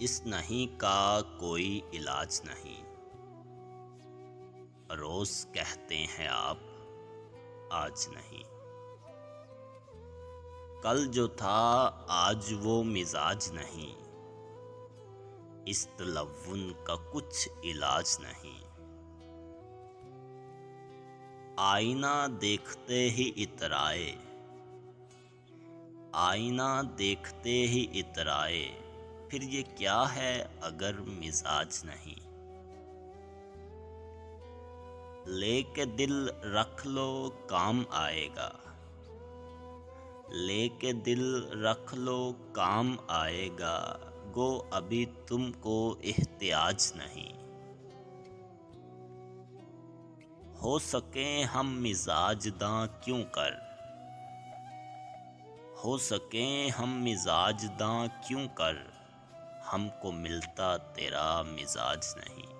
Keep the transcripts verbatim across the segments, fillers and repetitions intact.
اس نہیں کا کوئی علاج نہیں۔ روز کہتے ہیں آپ آج نہیں۔ کل جو تھا آج وہ مزاج نہیں۔ اس تلون کا کچھ علاج نہیں۔ آئینہ دیکھتے ہی اترائے، آئینہ دیکھتے ہی اترائے، پھر یہ کیا ہے اگر مزاج نہیں۔ لے کے دل رکھ لو کام آئے گا، لے کے دل رکھ لو کام آئے گا، گو ابھی تم کو احتیاج نہیں۔ ہو سکیں ہم مزاج داں کیوں کر، ہو سکیں ہم مزاج داں کیوں کر، ہم کو ملتا تیرا مزاج نہیں۔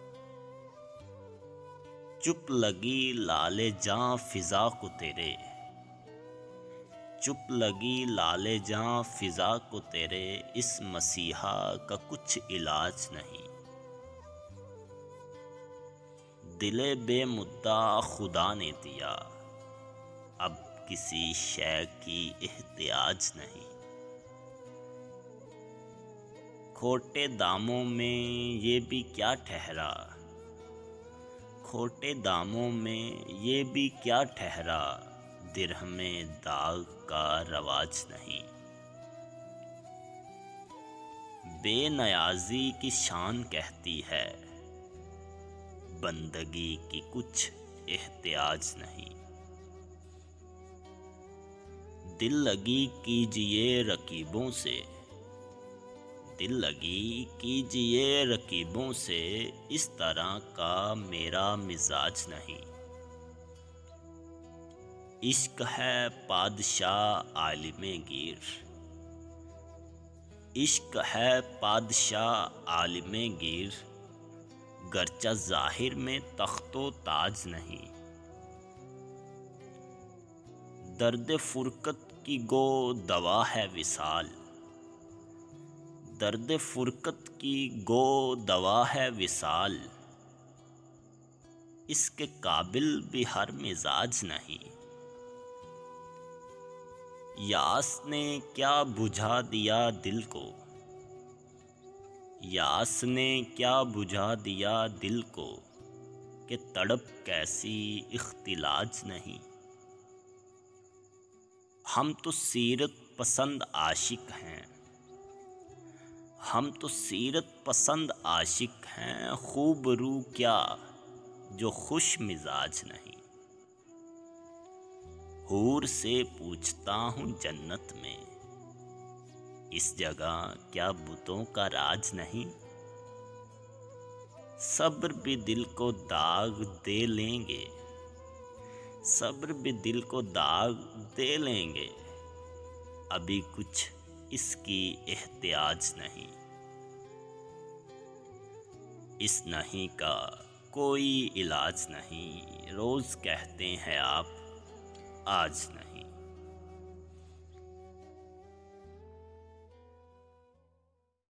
چپ لگی لالِ جاں فضا کو تیرے، چپ لگی لالِ جاں فضا کو تیرے، اس مسیحا کا کچھ علاج نہیں۔ دل بے مدعا خدا نے دیا، اب کسی شے کی احتیاج نہیں۔ کھوٹے داموں میں یہ بھی کیا ٹھہرا، کھوٹے داموں میں یہ بھی کیا ٹھہرا، درہم داغ کا رواج نہیں۔ بے نیازی کی شان کہتی ہے، بندگی کی کچھ احتیاج نہیں۔ دل لگی کیجئے رقیبوں سے، دل لگی کیجئے رقیبوں سے، اس طرح کا میرا مزاج نہیں۔ عشق ہے بادشاہ عالم گیر، عشق ہے بادشاہ عالم گیر، گرچہ ظاہر میں تخت و تاج نہیں۔ درد فرقت کی گو دوا ہے وصال، درد فرقت کی گو دوا ہے وصال، اس کے قابل بھی ہر مزاج نہیں۔ یاس نے کیا بجھا دیا دل کو، یاس نے کیا بجھا دیا دل کو، کہ تڑپ کیسی اختلاج نہیں۔ ہم تو سیرت پسند عاشق ہیں، ہم تو سیرت پسند عاشق ہیں، خوب رو کیا جو خوش مزاج نہیں۔ حور سے پوچھتا ہوں جنت میں، اس جگہ کیا بتوں کا راج نہیں۔ صبر بھی دل کو داغ دے لیں گے، صبر بھی دل کو داغ دے لیں گے، ابھی کچھ اس کی احتیاج نہیں۔ اس نہیں کا کوئی علاج نہیں، روز کہتے ہیں آپ آج نہیں۔